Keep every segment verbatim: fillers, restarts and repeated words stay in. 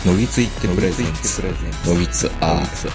のぎついってプレゼンツのぎつアー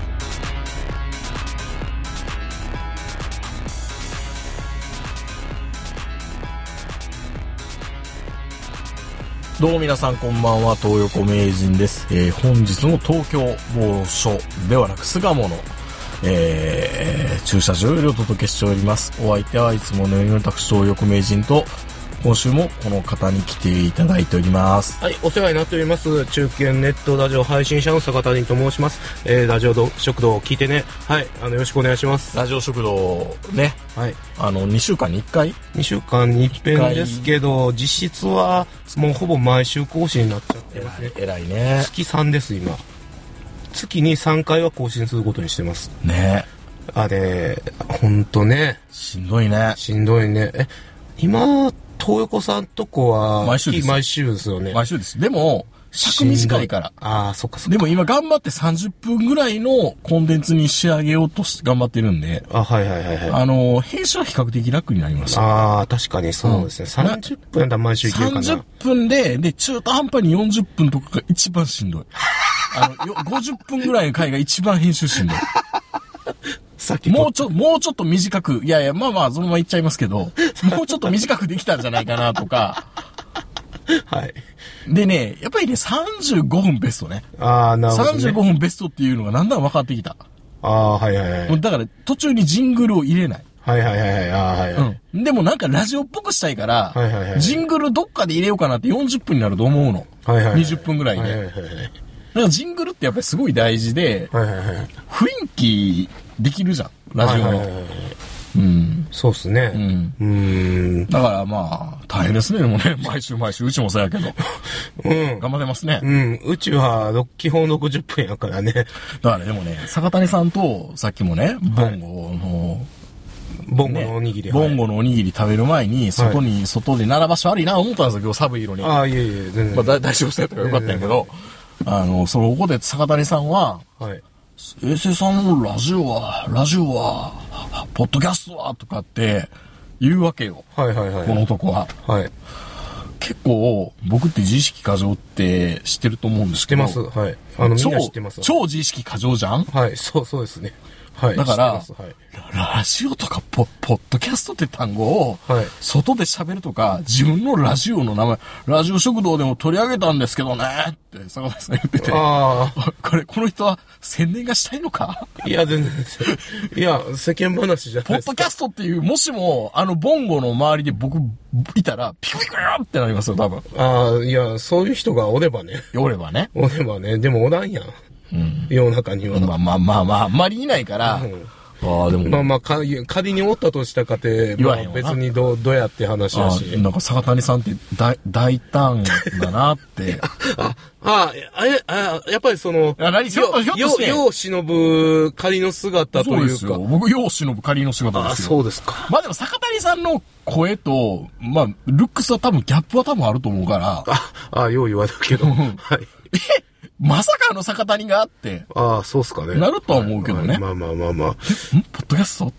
どうも皆さんこんばんは、東横名人です。えー、本日の東京某所ではなく巣鴨の、えー、駐車場よりお届けしております。お相手はいつものように私東横名人と、今週もこの方に来ていただいております。 はい、お世話になっております。中堅ネットラジオ配信者の坂谷と申します。えー、ラジオ食堂を聞いてね。はい、あの、よろしくお願いします。 ラジオ食堂ね。はい。あの、にしゅうかんにいっかい ? に 週間に一遍ですけど、実質はもうほぼ毎週更新になっちゃってますね。 えらいね。 月さんです、今。月にさんかいは更新することにしてます。 ね。 あれ、ほんとね。 しんどいね。 しんどいね。え、今、東横さんとこは毎週です。 毎週ですよね。 毎週です。でも、尺短いから。 ああ、そっかそっか。 でも今頑張ってさんじゅっぷんぐらいのコンテンツに仕上げようとし頑張ってるんで。 あ、はいはいはいはい。 あの、編集は比較的楽になりました。 ああ、確かにそうですね。うん、さんじゅっぷんだったら毎週いけるかな。 さんじゅっぷんで、で、中途半端によんじゅっぷんとかが一番しんどい。あの、ごじゅっぷんぐらいの回が一番編集しんどい。 さっきもうちょ、もうちょっと短く、いやいや、まあまあ、そのまま言っちゃいますけど、もうちょっと短くできたんじゃないかなとか。 はい。 でね、やっぱりね、さんじゅうごふんベストね。 ああ、なるほど、ね。 さんじゅうごふんベストっていうのがだんだん分かってきた。 ああ、はいはいはい。 だから、途中にジングルを入れない。 はいはいはいはい。ああ、はいはい。 うん。でもなんかラジオっぽくしたいから、 はいはいはい。 ジングルどっかで入れようかなってよんじゅっぷんになると思うの。 はいはいはい。 にじゅっぷんぐらいで。はいはいはい。だからジングルってやっぱりすごい大事で、 はいはいはい。 雰囲気できるじゃん、ラジオの。はいはいはいはい。うん。 そうっすね。うん。うーん。 だからまあ、大変ですね、でもね。毎週毎週、うちもそうやけど。 うん。 頑張ってますね。 うん。うちは、基本ろくじゅっぷんやからね。だからでもね、坂谷さんと、さっきもね、ボンゴの、はいボンゴのおにぎり、 ね、ボンゴのおにぎり食べる前に、外に、はい、外で並ばし悪いな思ったんですよ、今日寒い色に。 ああ、いえいえ、全然。 まあ、大丈夫したやったからよかったんやけど、あの、その、ここで坂谷さんは、はい。衛星さんのラジオは、ラジオは、ポッドキャストは、とかって言うわけよ。 はいはいはい。 この男は。はい。結構、僕って自意識過剰って知ってると思うんですけど。 知ってます。はい。あの、みんな知ってます。 超自意識過剰じゃん？ はい、そう、そうですね。はい。 だから、 はい、 ラジオとかポ、ポッドキャストって単語を、はい、外で喋るとか、自分のラジオの名前、ラジオ食堂でも取り上げたんですけどね、って坂田さん言ってて。ああ。これ、この人は宣伝がしたいのか？ いや、全然。いや、世間話じゃないですか。 ポッドキャストっていう、もしも、あの、ボンゴの周りで僕、いたら、ピクピクよってなりますよ、多分。 ああ、いや、そういう人がおればね。 おればね。 おればね。でもおらんやん。うん、世の中には。 まあまあまあまあ、あんまりいないから。うん、 ああ、でも。まあまあ、仮におったとしたかて、まあ別にどう、どうやって話だし。 なんか坂谷さんって大、大胆だなって。 あ、あ、あ、え、あ、やっぱりその、 あ、何、ひょっと、ひょっとして。 世を忍ぶ仮の姿というか。そうですよ。 僕、世を忍ぶ仮の姿ですよ。 あ、そうですか。 まあでも坂谷さんの声と、まあ、ルックスは多分、ギャップは多分あると思うから。 あ、あ、よう言われるけど。はい。 えまさかの坂谷があって。 ああ、そうっすかね。 なるとは思うけどね。 まあまあまあまあ。んポッドキャストって。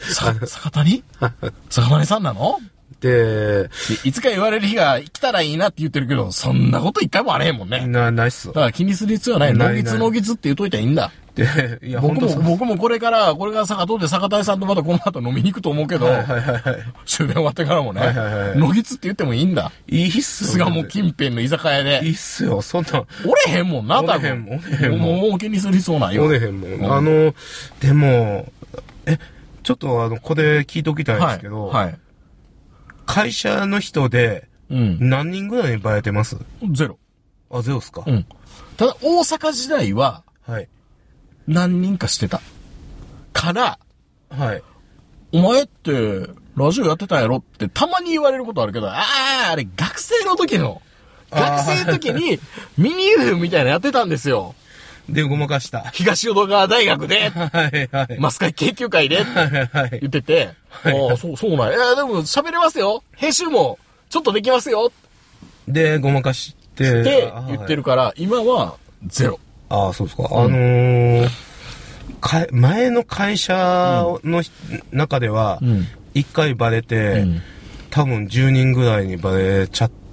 さ、坂谷坂谷さんなので、 いつか言われる日が来たらいいなって言ってるけど、そんなこと一回もあれへんもんね。 な、ないっす。 だから気にする必要はない。のぎつのぎつって言うといたらいいんだ。で、いや、僕も、僕もこれから、これから坂通って坂谷さんとまたこの後飲みに行くと思うけど、はいはいはい、終電終わってからもね、はいはいはい、のぎつって言ってもいいんだ。 いいっすよ。 巣鴨近辺の居酒屋で。 いいっすよ、そんな。 おれへんもんな、多分。おれへんもん。おれへんもん。もう、もう気にする必要ないよ。 おれへんもん。うん、あの、でも、え、ちょっとあの、これ聞いておきたいんですけど、はい。はい、会社の人で、何人ぐらいにバレてます？ ゼロ。 あ、ゼロっすか。 うん。ただ、大阪時代は、はい。何人かしてた。から、はい。お前って、ラジオやってたんやろってたまに言われることあるけど、ああ、あれ学生の時の、学生の時にミニ ユー みたいなのやってたんですよ。 で、ごまかした。 東淀川大学で、 はいはい。 マスカイ研究会で、はいはい。言ってて、はいはい、ああ、そう、そうなんや。いや、でも喋れますよ。編集も、ちょっとできますよ。 で、ごまかして、 って言ってるから、今はゼロ。 ああ、そうですか。うん、あのー、か、前の会社の中では、一回バレて、うん、多分じゅうにんぐらいにバレちゃっ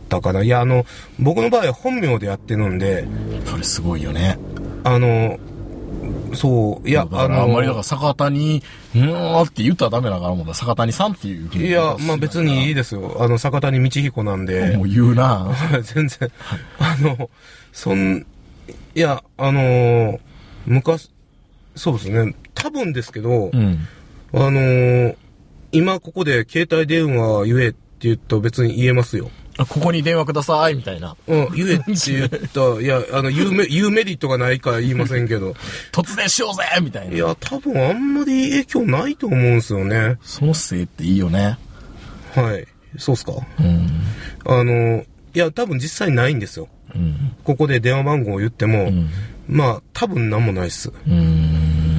ったかな。いや、あの、僕の場合は本名でやってるんで。 それすごいよね。 あの、そう、いや、 あの、あんまりだから坂谷、うーんって言ったらダメだからもんだ。坂谷さんっていう。 いや、まあ別にいいですよ。あの、坂谷道彦なんで。 もう言うな全然、あの、そん、いや、あのー、昔、そうですね、多分ですけど、うん、あのー、今ここで携帯電話言えって言うと別に言えますよ。 ここに電話くださいみたいな。 うん、言えって言った、いや、あの、言うメ、言うメリットがないから言いませんけど。 突然しようぜみたいな。 いや、多分あんまり影響ないと思うんですよね。 その姿勢っていいよね。 はい。そうっすか。 うん。 あの、いや、多分実際ないんですよ。うん。ここで電話番号を言っても、うん、まあ、多分なんもないっす。 うん。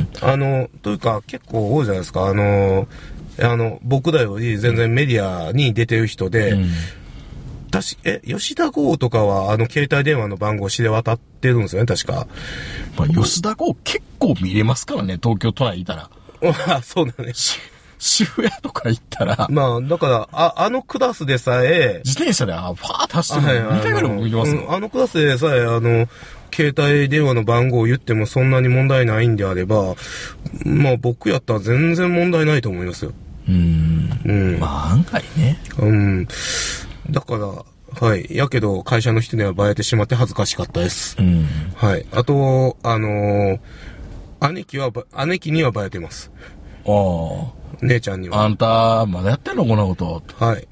あの、というか、結構多いじゃないですか。あの、あの、僕らより全然メディアに出てる人で、うん確か、え、吉田剛とかは、あの、携帯電話の番号知れ渡ってるんですよね、確か。 まあ、吉田剛結構見れますからね、東京都内いたら。 あ、そうだね。 渋谷とか行ったら。 まあ、だから、あ、あのクラスでさえ、 自転車で、あ、ファーッと走ってるのにかいぐらいも見れますよ、 うん。あのクラスでさえ、あの、携帯電話の番号を言ってもそんなに問題ないんであれば、まあ、僕やったら全然問題ないと思いますよ。 うーん。うん。まあ、案外ね。 うん。だから、はい。やけど、会社の人にはバレてしまって恥ずかしかったです。 うん。 はい。あと、あのー、姉貴は、姉貴にはバレてます。 ああ。 姉ちゃんには。 あんた、まだやってんのこんなこと。 はい。 って、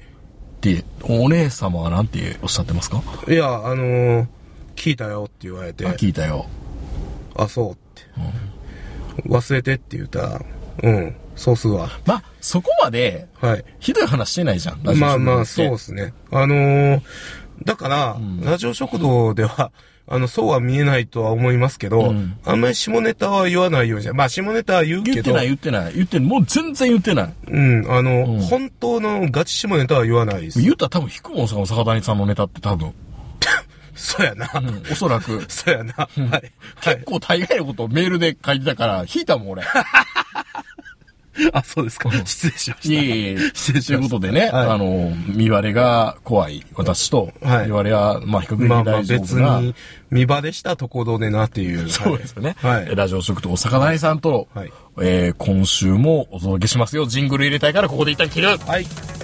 お姉様はなんておっしゃってますか？ いや、あのー、聞いたよって言われて。 あ、聞いたよ。 あ、そうって。うん、忘れてって言ったら、うん。そうするわ。 まあ、そこまで、はい。ひどい話してないじゃん。 ラジオ食堂まあまあ、そうですね。あのー、だから、うん、ラジオ食堂では、あの、そうは見えないとは思いますけど、うん、あんまり下ネタは言わないようじゃ、まあ、下ネタは言うけど。 言ってない、言ってない。言ってない。もう全然言ってない。 うん、あの、うん、本当のガチ下ネタは言わないです。 言ったら多分引くもん、坂谷さんのネタって多分。 そうやな、 うん。おそらく。 そうやな。はい。 結構大概のことをメールで書いてたから、引いたもん、俺。 あ、そうですか。失礼しました。 いえいえ。失礼しました。ということでね、はい、あの、見バレが怖い私と、はい、見バレは、まあ、比較的大丈夫な。まあ、 別に、見バレしたところでなっていう。 そうですよね。はい。ラジオ食堂、坂谷さんと、はい、えー、今週もお届けしますよ。ジングル入れたいからここで一旦切る。 はい。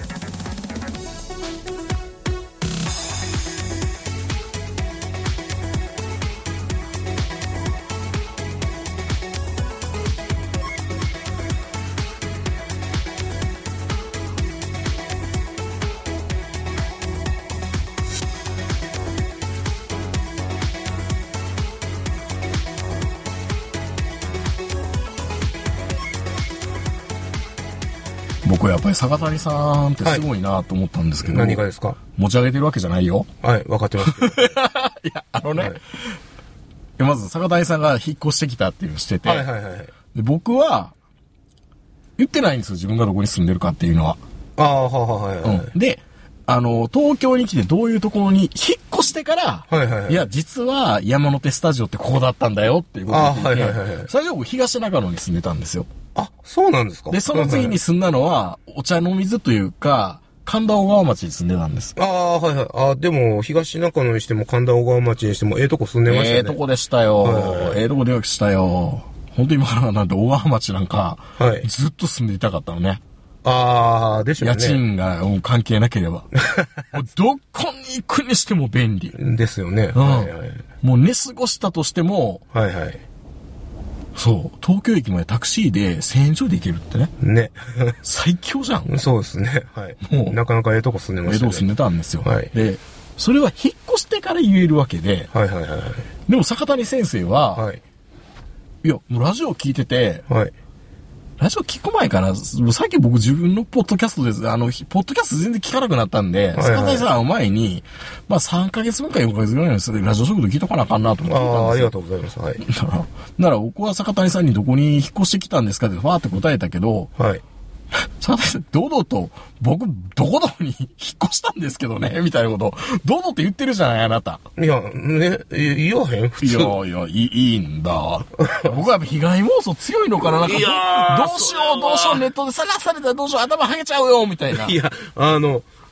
僕やっぱり坂谷さんってすごいなと思ったんですけど、 はい、何がですか？ 持ち上げてるわけじゃないよ。 はい、分かってます。 いや、あのね、はい、まず坂谷さんが引っ越してきたっていうのをしてて、 はいはいはい、 で僕は言ってないんですよ、自分がどこに住んでるかっていうのは。 ああ、はいはいはい、 うん。で、あの、東京に来てどういうところに引っ越してから、 はいはいはい、 いや、実は山手スタジオってここだったんだよっていうことを聞いて、 はいはいはいはい、 最初僕東中野に住んでたんですよ。 あ、そうなんですか。 で、その次に住んだのは、お茶の水というか、神田小川町に住んでたんです。 ああ、はいはい。あでも、東中野にしても神田小川町にしても、ええとこ住んでましたね。 ええとこでしたよ。はいはいはい、ええとこでしたよ。本当に今からなんて小川町なんか、はい、ずっと住んでいたかったのね。 ああ、でしょうね。 家賃が関係なければ。もうどこに行くにしても便利。 ですよね。 うん、はいはい。もう寝過ごしたとしても、 はいはい。 そう。東京駅までタクシーでせんえんちょいで行けるってね。 ね。 最強じゃん。 そうですね。はい。もう、なかなかええとこ住んでましたね。 ええとこ住んでたんですよ。 はい。 で、それは引っ越してから言えるわけで。 はいはいはい。 でも坂谷先生は、はい。いや、もうラジオ聞いてて、 はい。 ラジオ聞く前かな、最近僕自分のポッドキャストです。あの、ポッドキャスト全然聞かなくなったんで、はいはい、坂谷さんを前に、まあさんかげつぶんかよんかげつぐらいのですラジオ食堂聞いとかなあかんなと思ってたんですよ。 ああ、ありがとうございます。はい。 なら、なら僕は坂谷さんにどこに引っ越してきたんですかってファーって答えたけど、 はい。 坂谷さん、堂々と、僕、どこどこに引っ越したんですけどね、みたいなこと、堂々と言ってるじゃない、あなた。 いや、ね、言わへん普通。 いやいや、いい、いいんだ。僕はやっぱ被害妄想強いのかな、なんか、 いやどうしよう、どうしよう、ネットでさらされたらどうしよう、頭はげちゃうよ、みたいな。 いや、あの、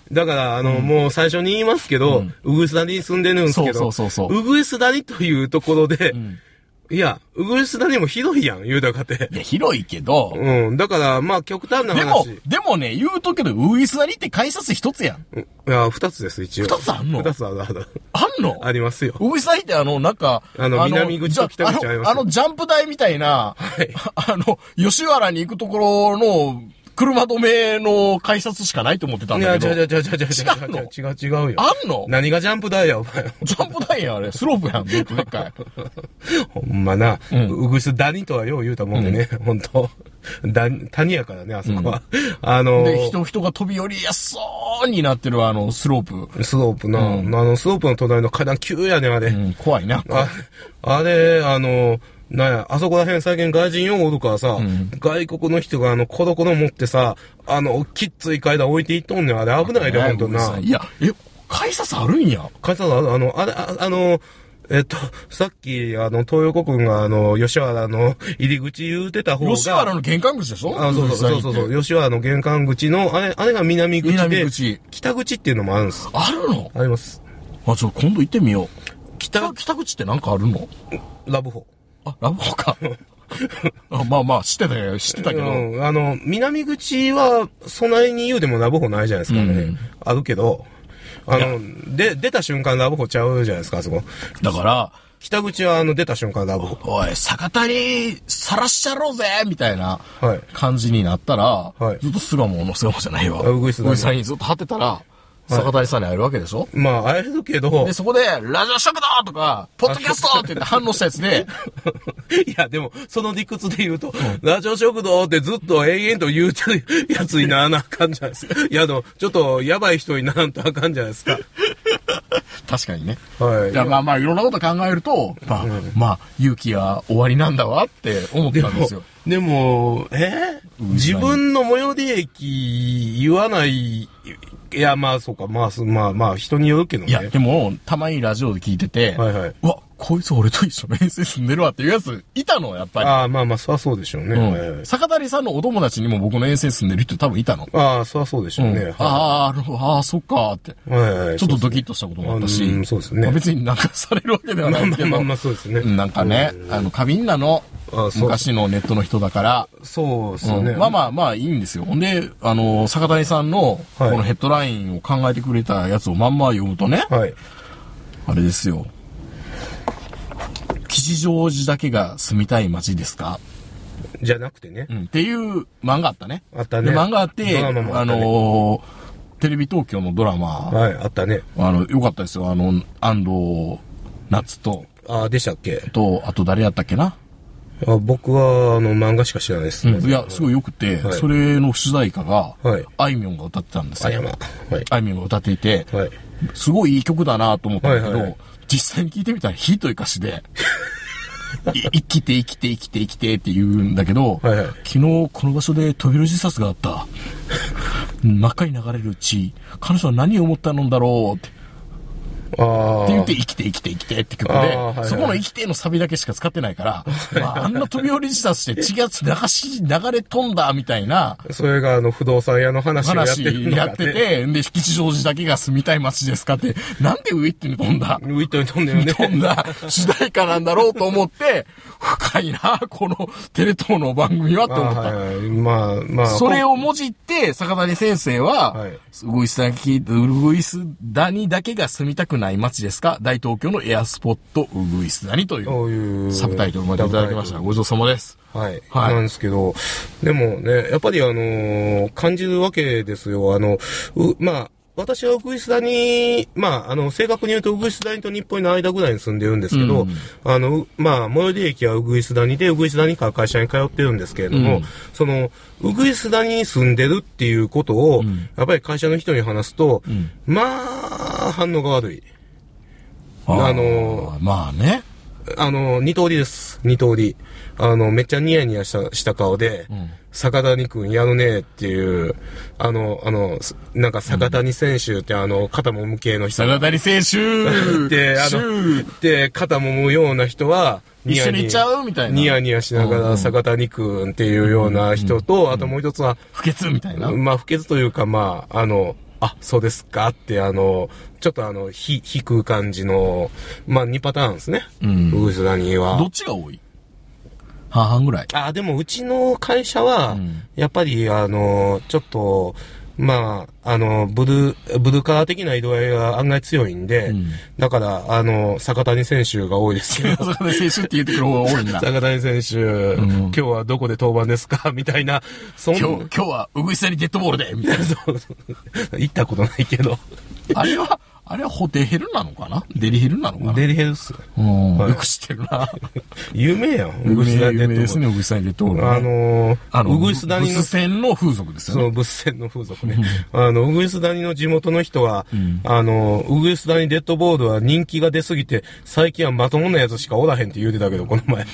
だから、あの、うん、もう最初に言いますけど、うん、うぐいす谷に住んでるんですけど、 そうそうそうそう。 うぐいす谷というところで、うん、いや、うぐいす谷も広いやん、言うたかて。 いや、広いけど。 うん。だから、まあ、極端な話。 でも、でもね、言うとけど、うぐいす谷って改札一つやん。 いや、二つです、一応。 二つあんの二つある、ある。 あんのありますよ。 うぐいす谷ってあの、なんか、 あの、南口と北口ありますよ。 あの、あのジャンプ台みたいな、はい。あの、吉原に行くところの、車止めの改札しかないと思ってたんだけど。 いや、違う違う違う違う違う。 違うの違う違うよ。 あんの何がジャンプ台や、お前。 ジャンプ台や、あれ。スロープやん、ずっとでっかい。 ほんまな、うん、うぐいす谷とはよう言うたもんでね、うん、ほんと。だ、谷やからね、あそこは。うん、あのー、 で、人、人が飛び降りやすそうになってるあの、スロープ。 スロープな、うん、あの、スロープの隣の階段急やねん、あれ。 うん、怖いな。 あ、あれ、あのー、なんや、あそこら辺最近外人用おるからさ、うん、外国の人があの、コロコロ持ってさ、あの、きっつい階段置いていっとんねん、あれ危ないで、ほんとな。 いや、え、改札あるんや。 改札ある、あの、あれ、あ、あの、えっと、さっき、あの、東横君が、あの、吉原の入り口言うてた方が。 吉原の玄関口でしょあ、そうそうそうそう。吉原の玄関口の、あれ、あれが南口で。 南口。 北口っていうのもあるんです。 あるのあります。 あ、ちょ、今度行ってみよう。北、北口ってなんかあるのラブホ。 あ、ラブホか。あまあまあ、知ってたよ、知ってたけど。 うん、あの、南口は、そないに言うでもラブホないじゃないですかね。うん、あるけど、あの、で、出た瞬間ラブホちゃうじゃないですか、あそこ。 だから、 北口はあの、出た瞬間ラブホ。 おい、酒田にさらしちゃろうぜみたいな感じになったら、はい、ずっと巣鴨の巣鴨じゃないわ。 うぐいす谷にずっと張ってたら、坂谷さんに会えるわけでしょ、 まあ、会えるけど。 で、そこで、ラジオ食堂とか、ポッドキャストって言って反応したやつで。 いや、でも、その理屈で言うと、うん、ラジオ食堂ってずっと永遠と言うてるやつにならなあかんじゃないですか。いや、でも、ちょっと、やばい人にならんとあかんじゃないですか。 確かにね。 はい。 いや、まあまあ、いろんなこと考えると、まあ、うん、まあ、勇気は終わりなんだわって思ったんですよ。 でも、でもえー、自分の最寄り駅言わない、いや、まあ、そうか、まあ、まあ、まあ、人によるけどね。 いや、でも、たまにラジオで聞いてて、はいはい。うわ、こいつ俺と一緒の遠征住んでるわっていうやつ、いたの、やっぱり。 ああ、まあまあ、そりゃそうでしょうね。うんはいはい、坂谷さんのお友達にも僕の遠征住んでる人多分いたの。 ああ、そりゃそうでしょうね。うん、 はい、ああ、ああ、そっかって、はいはい。ちょっとドキッとしたこともあったし、 うん、そうですね。まあ、 別になんかされるわけではないけど。 まあまあまあ、そうですね。 なんかね、あの、過敏なの。昔のネットの人だから。 そうですよね、 うん。まあまあまあいいんですよ。ほんで、あの、坂谷さんの、このヘッドラインを考えてくれたやつをまんま読むとね。はい。あれですよ。吉祥寺だけが住みたい街ですかじゃなくてね。 うん。っていう漫画あったね。 あったね。 で、漫画あって、 あったね、 あのー、テレビ東京のドラマ。 はい、あったね。 あの、よかったですよ。あの、安藤夏と。 ああ、でしたっけと、あと誰やったっけなあ僕は、あの、漫画しか知らないです、ねうん。いや、すごい良くて、はい、それの主題歌が、はい、あいみょんが歌ってたんですよ。 あやま。 はい。あいみょんが歌っていて、はい、すごいいい曲だなと思ったんだけど、はいはい、実際に聴いてみたらひどい歌詞で、生きて生きて生きて生きてって言うんだけど、はいはい、昨日この場所で飛び降り自殺があった。真っ赤に流れる血。彼女は何を思ったのだろうって。 あって言って生きて生きて生きてって曲で、はいはい、そこの生きてのサビだけしか使ってないから、まあ、あんな飛び降り自殺して血が流し、流れ飛んだみたいな。 それがあの不動産屋の話をやってるのが、ね、 話やってて、で、吉祥寺だけが住みたい街ですかって、なんでウィットに飛んだウィットに飛んでるね。 飛んだ主題歌なんだろうと思って、深いな、このテレ東の番組はって思った。 あ、はいはい、まあ、まあ。 それをもじって、坂谷先生は、はい、ウグイス谷、ウグイス谷だけが住みたくない街ですか大東京のエアスポットウグイス谷というサブタイトルまでいただきました。ごちそうさまです。 はい。はい。なんですけど、でもね、やっぱりあのー、感じるわけですよ。あの、う、まあ、私はウグイス谷、まあ、あの、正確に言うとウグイス谷と日暮里の間ぐらいに住んでるんですけど、うん、あの、まあ、最寄り駅はウグイス谷で、ウグイス谷から会社に通ってるんですけれども、うん、その、ウグイス谷に住んでるっていうことを、うん、やっぱり会社の人に話すと、うん、まあ、反応が悪い。あ, あの、 まあね。 あの、二通りです。二通り。あの、めっちゃニヤニヤしたした顔で、うん、坂谷くんやるねっていう、あの、あの、なんか坂谷選手って、うん、あの、肩もむ系の人。 坂谷選手で、あの、で、肩もむような人は、 一緒に行っちゃうみたいな。 ニヤニヤしながら坂谷くんっていうような人と、うんうん、あともう一つは、 不潔みたいな。 まあ、不潔というか、まあ、あの、 あ、そうですかって、あの、ちょっとあの、ひ、引く感じの、まあにパターンですね。うん。ウグイスダニは。 どっちが多い？半々ぐらい。 あ、でもうちの会社は、うん、やっぱりあの、ちょっと、まあ、あの、ブル、ブルカー的な移動が案外強いんで、うん、だから、あの、坂谷選手が多いですけど。 坂谷選手って言ってくる方が多いんだ。 坂谷選手、うん、今日はどこで登板ですかみたいな。 そん今日、今日はウグイスダニデッドボールでみたいな。そうそう。 行ったことないけど。 あれは、あれはホテヘルなのかな？デリヘルなのかな？ デリヘルっす。 うん。よく知ってるな。 有名やん。 ウグイスダニデッドボール。有名ですね、ウグイスダニデッドボール、ね。 あのー、あの、ウグイスダニの。 ブス戦の風俗ですよね。 そう、ブス戦の風俗ね。あの、ウグイスダニの地元の人は、うん、あの、ウグイスダニデッドボールは人気が出すぎて、最近はまともなやつしかおらへんって言うてたけど、この前。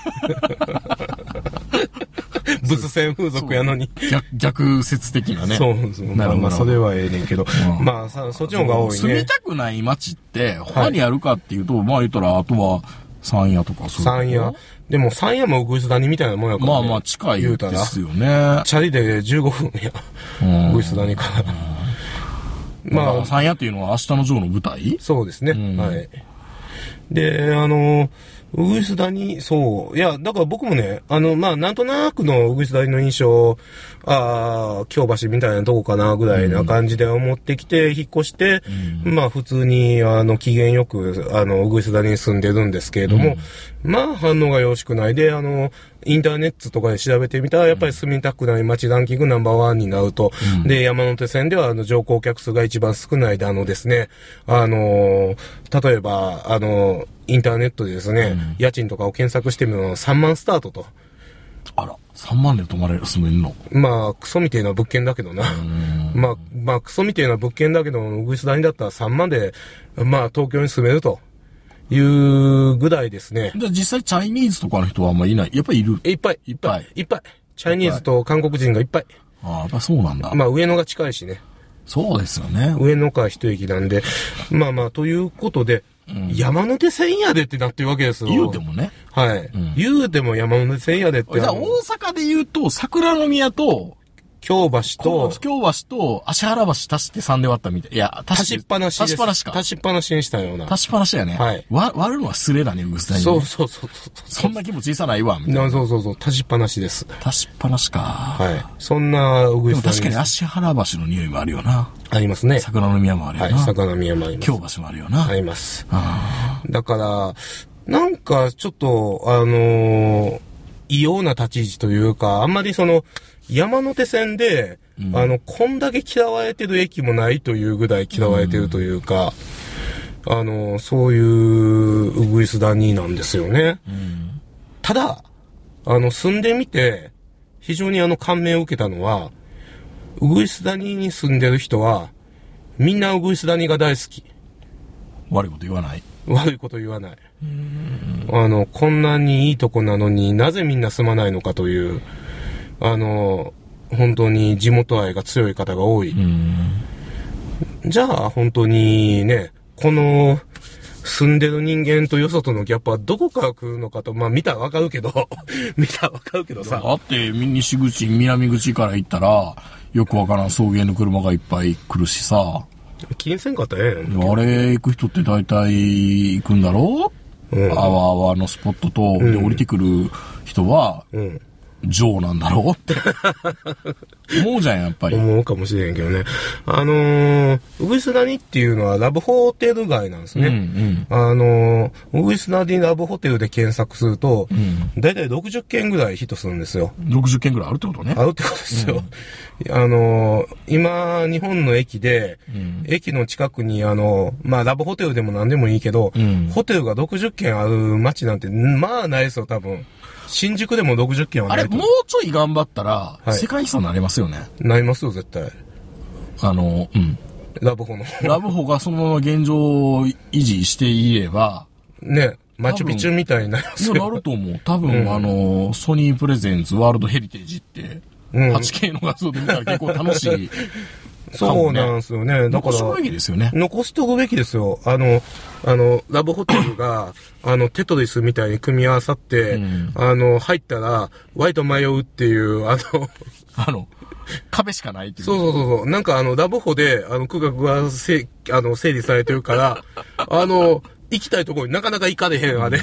ブス戦風俗やのに。 逆、逆説的なね。 そうそう。まあまあ、それはええねんけど。うん、まあさ、そっちの方が多いね。 住みたくない街って、他にあるかっていうと、はい、まあ言ったら、あとは、山谷とかそういう。 山谷。でも山谷もウグイスダニみたいなもんやから、ね。 まあまあ近いですよね。 チャリでじゅうごふんや。ウグイスダニから。 まあ、山谷っていうのは明日のジョーの舞台？ そうですね。うん、はい。で、あの、ウグイスダニ、そう。いや、だから僕もね、あの、まあ、なんとなくのウグイスダニの印象、ああ、京橋みたいなとこかな、ぐらいな感じで思ってきて、引っ越して、うん、まあ、普通に、あの、機嫌よく、あの、ウグイスダニに住んでるんですけれども、うん、まあ、反応がよろしくないで、あの、インターネットとかで調べてみたら、やっぱり住みたくない街ランキングナンバーワンになると。うん、で、山手線では、あの、乗降客数が一番少ないで、あのですね、あの、例えば、あの、インターネットでですね、うん、家賃とかを検索してみるのさんまんスタートと。 あら、さんまんで泊まれる、住めんの？ まあ、クソみてえな物件だけどな。まあ、まあ、クソみてえな物件だけど、ウグイスダニだったらさんまんで、まあ、東京に住めると。いうぐらいですね。 じゃあ実際チャイニーズとかの人はあんまいない？やっぱりいる？ いっぱい。いっぱい。いっぱい。チャイニーズと韓国人がいっぱい。 ああ、やっぱそうなんだ。 まあ上野が近いしね。 そうですよね。 上野から一駅なんで。まあまあ、ということで、うん、山手線やでってなってるわけですよ。 言うてもね。 はい。うん、言うても山手線やでって。 じゃあ大阪で言うと、桜宮と、 京橋と、 京橋と芦原橋足してさんで割ったみたい。いや、 足しっぱなしです。 足しっぱなしか。 足しっぱなしにしたような。 足しっぱなしやね。 はい。 割、割るのは失礼だね、ウグイスダニ、ね。 そうそうそう。 そんな気持ちいさないわ、みたいな。 そうそうそう。足しっぱなしです。 足しっぱなしか。 はい。そんなウグイスダニ。 でも確かに芦原橋の匂いもあるよな。 ありますね。 桜宮もあるよな。 はい、桜宮もあります。 京橋もあるよな。 あります。だから、なんかちょっと、あのー、異様な立ち位置というか、あんまりその、山手線で、うん、あの、こんだけ嫌われてる駅もないというぐらい嫌われてるというか、うん、あの、そういうウグイスダニなんですよね。うん、ただ、あの、住んでみて、非常にあの、感銘を受けたのは、ウグイスダニに住んでる人は、みんなウグイスダニが大好き。 悪いこと言わない。 悪いこと言わない。あの、こんなにいいとこなのになぜみんな住まないのかという、あの、本当に地元愛が強い方が多い。じゃあ、本当にね、この、住んでる人間とよそとのギャップはどこから来るのかと、まあ見たらわかるけど、見たらわかるけどさ。 だって、西口、南口から行ったら、よくわからん送迎の車がいっぱい来るしさ。 気にせんかったらええやん。 あれ行く人って大体行くんだろう、うん、あわあわのスポットと、うん、で降りてくる人は、うん、ジョーなんだろうって思うじゃん、やっぱり。 思うかもしれんけどね。あのー、ウグイスダニっていうのはラブホテル街なんですね。うんうん、あのー、ウグイスダニラブホテルで検索すると、うん、だいたいろくじゅっけんぐらいヒットするんですよ。 ろくじゅっけんぐらいあるってことね。 あるってことですよ。うん、あのー、今、日本の駅で、うん、駅の近くにあの、まあラブホテルでも何でもいいけど、うん、ホテルがろくじゅっけんある街なんて、まあないですよ、多分。新宿でもろくじゅっけんはないと。 あれ、もうちょい頑張ったら、はい、世界遺産になりますよね。 なりますよ、絶対。 あの、うん。 ラブホの。 ラブホがそのまま現状を維持していれば。 ね、マチュピチュみたいになりますよ。 なると思う。多分、うん、あの、ソニープレゼンツワールドヘリテージって、うん、はちケー の画像で見たら結構楽しい。 そうなんですよね。だから。 残しておくべきですよね。 残しておくべきですよ。あの、あの、ラブホテルが、あの、テトリスみたいに組み合わさって、うん、あの、入ったら、ワイと迷うっていう、あの、 あの、壁しかないっていう。 そうそうそうそう。なんかあの、ラブホで、あの、区画がせ、あの、整理されてるから、あの、行きたいところになかなか行かれへん、あれ。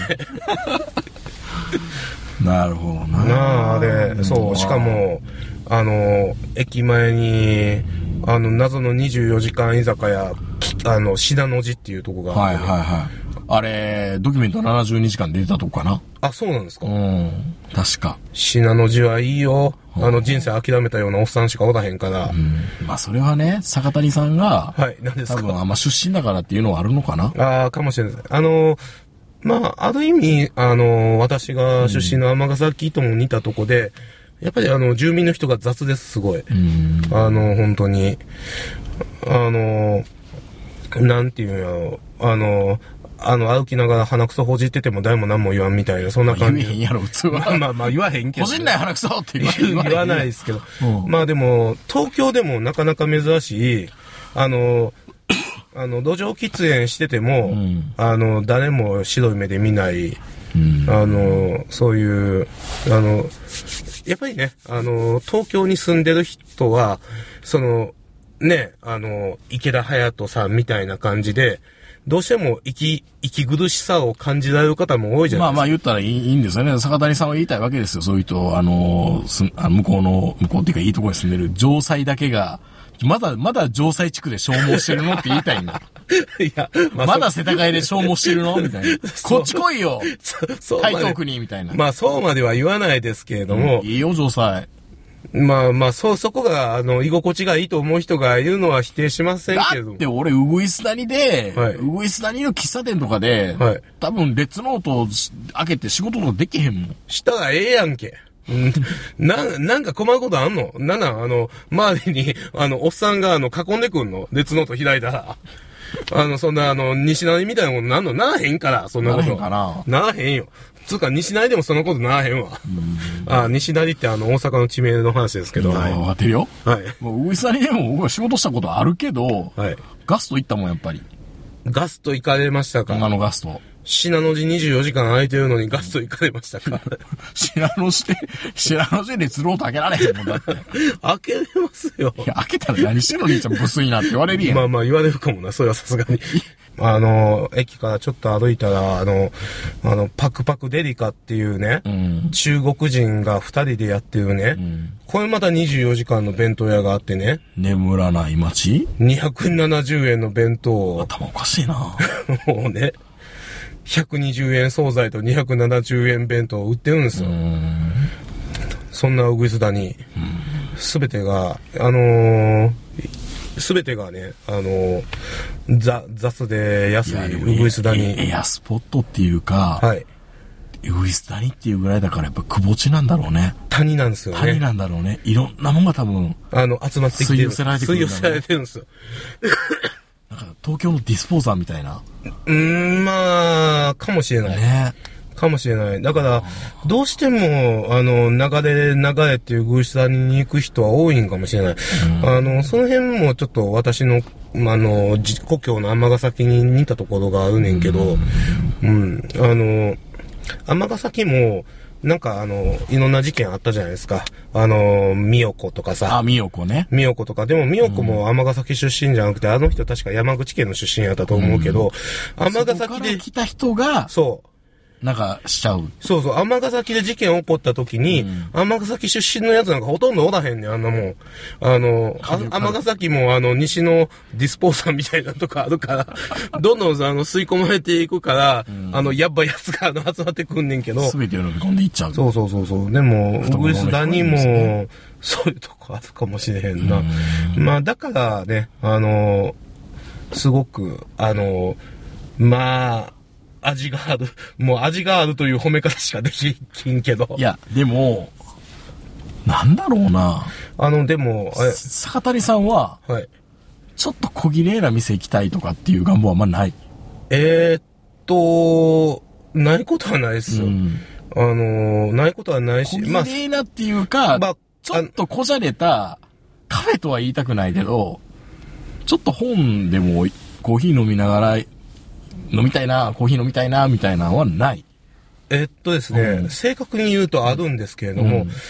なるほどな。 なあ、あれ、そう、しかも、あの、駅前に、あの、謎のにじゅうよじかん居酒屋、あの、信濃寺っていうとこがあって、ね。 はいはいはい。あれ、ドキュメントななじゅうにじかん出てたとこかな。 あ、そうなんですか。 うん。確か。 信濃寺はいいよ。あの、人生諦めたようなおっさんしかおらへんから。 うん。まあ、それはね、坂谷さんが、 はい、何ですか。 多分、あんま出身だからっていうのはあるのかな。 ああ、かもしれない。あの、まあ、ある意味、あの、私が出身の尼崎とも似たとこで、やっぱりあの、住民の人が雑です、すごい。うん、あの、本当に。あの、なんていうんやろ。あの、あの、歩きながら鼻くそほじってても誰も何も言わんみたいな、そんな感じ。 言えへんやろ、普通は。 まあまあまあ言わへんけど、ね。 ほじんない鼻くそって言わ言わ言わないですけど。うん、まあでも、東京でもなかなか珍しい、あの、あの、路上喫煙してても、うん、あの、誰も白い目で見ない、うん、あの、そういう、あの、やっぱりね、あの、東京に住んでる人は、その、ね、あの、池田隼人さんみたいな感じで、どうしても息、息苦しさを感じられる方も多いじゃないですか。 まあまあ言ったらいい、いいんですよね。坂谷さんは言いたいわけですよ。そういう人、あの、すあ向こうの、向こうっていうかいいところに住んでる城西だけが、まだ、まだ城西地区で消耗してるのって言いたいんだ。 いや、 まあ、まだ世田谷で消耗してるのみたいな。こっち来いよ台東区にみたいな。 まあそうまでは言わないですけれども。 うん、いいよ、城西。 まあまあ、そう、そこが、あの、居心地がいいと思う人がいるのは否定しませんけれども。 だって俺、うぐいす谷で、はい、うぐいす谷の喫茶店とかで、はい、多分、レッツノート開けて仕事とかできへんもん。 したらええやんけ。な、なんか困ることあんの？なんなんあの、周りに、あの、おっさんが、あの、囲んでくんの？レッツノート開いたら。あの、そんな、あの、西成みたいなことなんの？ならへんから、そんなこと。 ならへんかな。 ならへんよ。つうか、西成でもそんなことならへんわ。あ、西成ってあの、大阪の地名の話ですけど。 はい。わかってるよ。 はい。 もう、うぐいす谷でも僕は仕事したことあるけど、 はい。 ガスト行ったもん、やっぱり。 ガスト行かれましたか？ あのガスト。 信濃寺にじゅうよじかん空いてるのにガスト行かれましたか？ 信濃寺で、信濃寺で釣ろうと開けられへんもんだって。 開けれますよ。 いや、開けたら何してんの兄ちゃんブスいなって言われるやん。 まあまあ言われるかもな、それはさすがに。あの、駅からちょっと歩いたら、あの、あの、パクパクデリカっていうね、うん、中国人が二人でやってるね、うん、これまたにじゅうよじかんの弁当屋があってね。 眠らない街 ? にひゃくななじゅうえんの弁当を。 頭おかしいなもうね、ひゃくにじゅうえん惣菜とにひゃくななじゅうえん弁当を売ってるんですよ。そんなうぐいす谷、すべてが、あのー、すべてがね、あのー、ざ雑で安いうぐいす谷。 エアスポットっていうか、 はい。 うぐいす谷っていうぐらいだからやっぱくぼ地なんだろうね。 谷なんですよね。 谷なんだろうね。いろんなもんが多分、 あの、集まってきてる。 吸い寄せられてくる、 ね。吸い寄せられてるんですよ。 なんか東京のディスポーザーみたいな。 うーん、まあ、かもしれない。 ね。 かもしれない。だから、どうしても、あの、流れ、流れっていうぐいす谷に行く人は多いんかもしれない。うん、あの、その辺もちょっと私の、あの、故郷の尼崎に似たところがあるねんけど、うん、うん、あの、尼崎も、なんかあの、いろんな事件あったじゃないですか。あの、みよことかさ。 あ、みよこね。 みよことか。でもみよこも尼崎出身じゃなくて、うん、あの人確か山口県の出身やったと思うけど、尼、うん、崎で。 来た人が、 そう。 なんか、しちゃう。 そうそう。尼崎で事件起こった時に、尼、うん、崎出身のやつなんかほとんどおらへんねん、あんなもん。あの、尼崎もあの、西のディスポーサーみたいなとこあるから、どんどんあの、吸い込まれていくから、うん、あの、やっばいやつがあの、集まってくんねんけど。 すべてを飲み込んでいっちゃう。 そうそうそうそう。でも、ウグイス谷も、そういうとこあるかもしれへんな。んまあ、だからね、あの、すごく、あの、まあ、味がある。もう味があるという褒め方しかできんけど。 いや、でも、なんだろうな。 あの、でも、あれ坂谷さんは、はい。ちょっと小綺麗な店行きたいとかっていう願望はあんまない。 えー、っと、ないことはないですよ。うん、あの、ないことはないし。 小綺麗なっていうか、まあ、ちょっとこじゃれた、カフェとは言いたくないけど、ちょっと本でもコーヒー飲みながら、飲みたいな、コーヒー飲みたいな、みたいなのはない。 えっとですね、うん、正確に言うとあるんですけれども、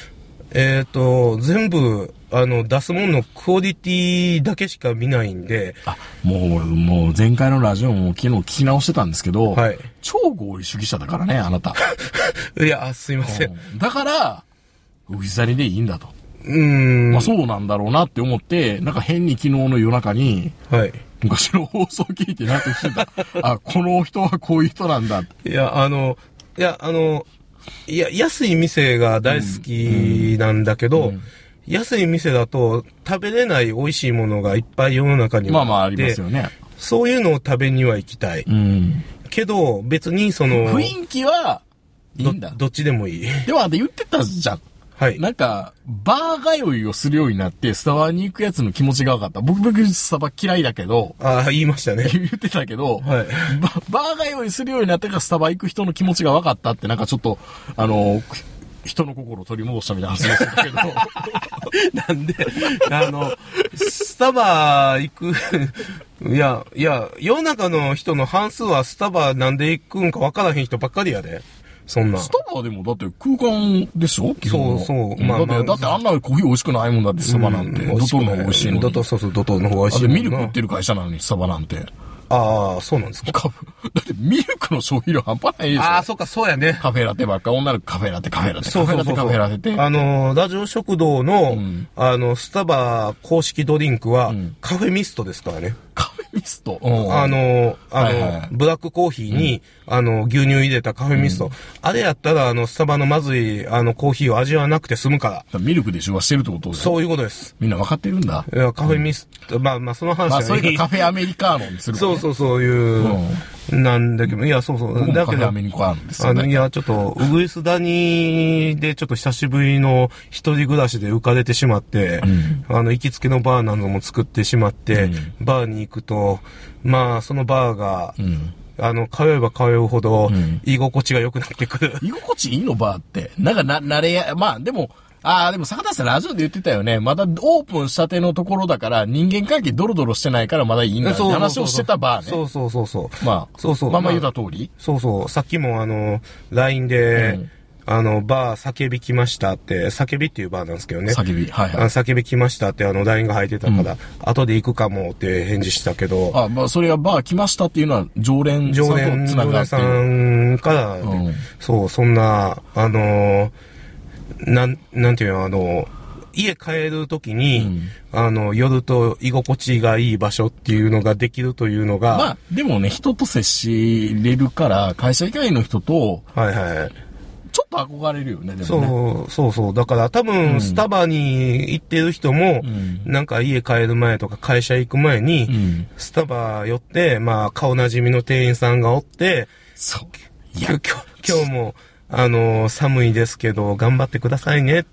えっと、全部、あの、出すもののクオリティだけしか見ないんで。 あ、もう、もう前回のラジオも昨日聞き直してたんですけど、はい。超合理主義者だからね、あなた。 いや、すいません。 だから、浮き去りでいいんだと。 うーん。 まあそうなんだろうなって思って、なんか変に昨日の夜中に、はい。昔の放送聞いてなってきてた。あ、この人はこういう人なんだ。 いや、あの、いや、あの、いや、安い店が大好きなんだけど、うんうん、安い店だと食べれない美味しいものがいっぱい世の中にはあって、 まあまあありますよね。 そういうのを食べには行きたい。うん、けど、別にその、 雰囲気はいいんだ。 ど、どっちでもいい。 でもあんた言ってたじゃん。はい。なんか、バー通いをするようになって、スタバに行くやつの気持ちが分かった。僕、僕、スタバ嫌いだけど。 ああ、言いましたね。 言ってたけど、はい。バ、バー通いするようになってからスタバ行く人の気持ちが分かったって、なんかちょっと、あの、人の心を取り戻したみたいな話をしてたけど。 なんで、あの、スタバ行く、いや、いや、世の中の人の半数はスタバなんで行くんか分からへん人ばっかりやで。そんな。 スタバでもだって空間でしょ？ そうそう。 まあ、だって、だってあんなコーヒー美味しくないもんだって、スタバなんて。ドトーの方が美味しいのに。 ドトー、そうそう、ドトーの方が美味しいもんな。 ミルク売ってる会社なのに、スタバなんて。 ああ、そうなんですか。 だってミルクの消費量半端ないでしょ。 ああ、そうか、そうやね。 カフェラテばっか、女の子カフェラテ、カフェラテ、カフェラテ、カフェラテって。 あの、ラジオ食堂の、うん、あの、スタバ公式ドリンクは、うん、カフェミストですからね。 カフェミスト、 うん、あの、あの、はいはい、ブラックコーヒーに、うん、あの、牛乳入れたカフェミスト。うん、あれやったら、あの、スタバのまずい、あの、コーヒーを味わわなくて済むから。 ミルクで中和してるってことですか？ そういうことです。 みんな分かってるんだ。 いや、カフェミスト、うん、まあまあ、その話は、ね。まあ、 それがカフェアメリカーノにする、ね。 そうそう、そういう、うん、なんだけど、いや、そうそう。だけど、 アメリカーノですよね。 あの、いや、ちょっと、ウグイス谷で、ちょっと久しぶりの一人暮らしで浮かれてしまって、うん、あの、行きつけのバーなども作ってしまって、うん、バーに行くと、まあ、そのバーが、うん、あの、通えば通うほど、居心地が良くなってくる。 居心地いいのバーって。なんかな、慣れや、まあ、でも、ああ、でも坂田さんラジオで言ってたよね。まだオープンしたてのところだから、人間関係ドロドロしてないからまだいいんだって話をしてたバーね。 そうそうそうそう。 まあ、そうそう。まあまあ言った通り、 まあ、そうそう。さっきもあの、ライン で、うん、あの、バー叫び来ましたって、叫びっていうバーなんですけどね。 叫び、はいはい。 あ叫び来ましたってあの、ライン が入ってたから、うん、後で行くかもって返事したけど。 あ、まあ、それはバー来ましたっていうのは常連さんとつながってる。 常連さんから、うん、そう、そんな、あのー、なん、なんていうの、あの、家帰るときに、うん、あの、夜と居心地がいい場所っていうのができるというのが。 まあ、でもね、人と接しれるから、会社以外の人と、 はいはい。 ちょっと憧れるよね、でもね。 そう、そうそう。だから多分、スタバに行ってる人も、うん、なんか家帰る前とか会社行く前に、うん、スタバ寄って、まあ、顔なじみの店員さんがおって、 そう。 いや、今日、今日も、あの、寒いですけど、頑張ってくださいねって、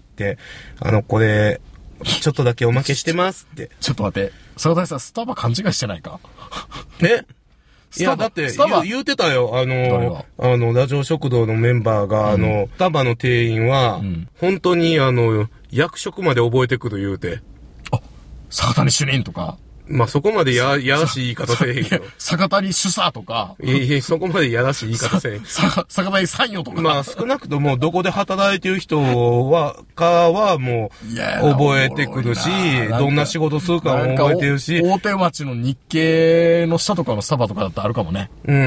あの、これ、ちょっとだけおまけしてますって。 ちょっと待って。坂谷さん、スタバ勘違いしてないか？ えいや、だって言う、言うてたよ。あの、あの、ラジオ食堂のメンバーが、うん、あの、スタバの店員は、うん、本当に、あの、役職まで覚えてくる言うて。 あ、坂谷主任とか。 まあ、そこまでや、やらしい言い方せえへんけど。 坂谷主査とか。 いえいえ、そこまでやらしい言い方せえへん。 坂谷参与とか。 まあ、少なくとも、どこで働いてる人は、かはもう、覚えてくるし、どんな仕事するかも覚えてるし。 大手町の日系の下とかのスタバとかだってあるかもね。 うん。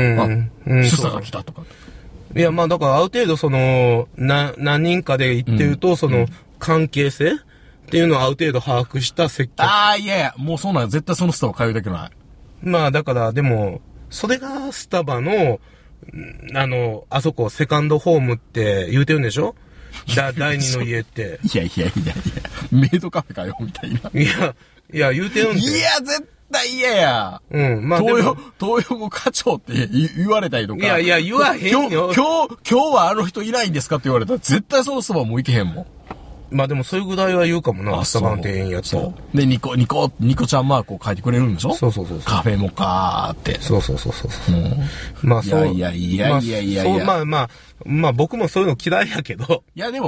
うん、主査が来たとか。 いや、まあ、だから、ある程度、その、な、何人かで行ってると、うん、その、関係性っていうのをある程度把握した接客。 ああ、いやいや、もうそうなん絶対そのスタバ通いたくない。 まあ、だから、でも、それがスタバの、あの、あそこ、セカンドホームって言うてるんでしょだ、第二の家って。 いやいやいやいや、メイドカフェかよ、みたいな。 いや、いや、言うてるんで。 いや、絶対嫌や。 うん、まあ東洋、東洋語課長って言われたりとか。 いやいや、言わへんよ。 今日、今日、今日はあの人いないんですかって言われたら、絶対そのスタバもう行けへんもん。 まあでもそういうぐらいは言うかもな、スタバの店員やと。 で、ニコ、ニコ、ニコちゃんマークを書いてくれるんでしょ？ そうそうそうそう。 カフェモカーって。 そうそうそうそう。うん、まあそう。 いやいやいやいやいやいや。 まあ、まあまあ、まあ僕もそういうの嫌いやけど。 いやでも、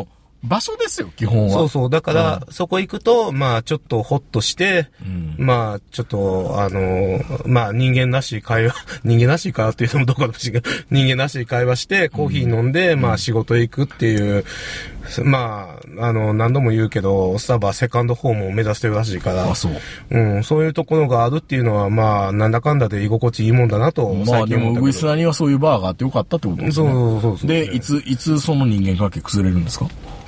場所ですよ、基本は。 そうそう。だから、 うん、 そこ行くと、まあ、ちょっとホッとして、うん、まあ、ちょっと、あの、まあ、人間らしい会話、人間らしい会話っていうのもどうかもしれないけど、人間らしい会話して、コーヒー飲んで、うん、まあ、仕事行くっていう、まあ、あの、何度も言うけど、スタバセカンドホームを目指してるらしいから、 あ、そう。 うん、そういうところがあるっていうのは、まあ、なんだかんだで居心地いいもんだなと、 まあ、でも、ウグイスダにはそういうバーがあってよかったってことですね。 そうそうそうそう。 で、いつ、いつその人間関係崩れるんですか？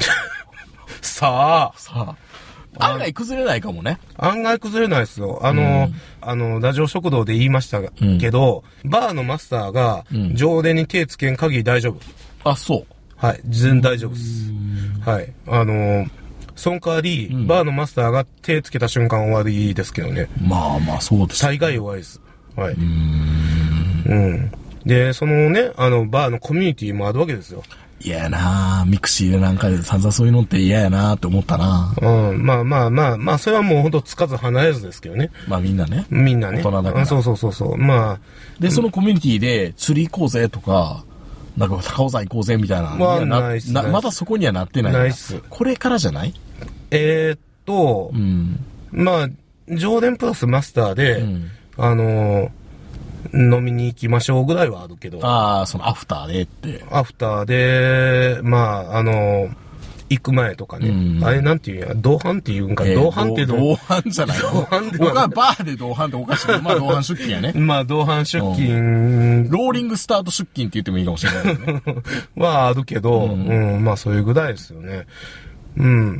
さあ。 さあ。案外崩れないかもね。 案外崩れないですよ。あの、うん、あの、ラジオ食堂で言いましたけど、うん、バーのマスターが、常連に手つけん限り大丈夫。 あ、そう。 はい、全然大丈夫です。はい。あの、その代わり、うん、バーのマスターが手つけた瞬間終わりですけどね。 まあまあ、そうです。 大概終わりです。はい。うーん。うん。で、そのね、あの、バーのコミュニティもあるわけですよ。 嫌やなぁ。ミクシーでなんかで散々そういうのって嫌やなぁって思ったなぁ。うん。まあまあまあ、まあ、それはもうほんとつかず離れずですけどね。 まあみんなね。 みんなね。 大人だから。 そうそうそうそう。まあ。 で、そのコミュニティで釣り行こうぜとか、なんか高尾山行こうぜみたいな。 まあ、ないっす。 まだそこにはなってない。 ないっす。 これからじゃない？ えーっと、うん、まあ、常連プラスマスターで、うん、あのー、飲みに行きましょうぐらいはあるけど。 ああ、そのアフターでって。 アフターで、まあ、あの、行く前とかね。うん、あれなんていうんや、同伴って言うんか、えー、同伴って同伴じゃない同伴では僕はバーで同伴っておかしいけど、まあ同伴出勤やね。 まあ同伴出勤、うん。ローリングスタート出勤って言ってもいいかもしれない、ね。 はあるけど、うん、うん、まあそういうぐらいですよね。うん。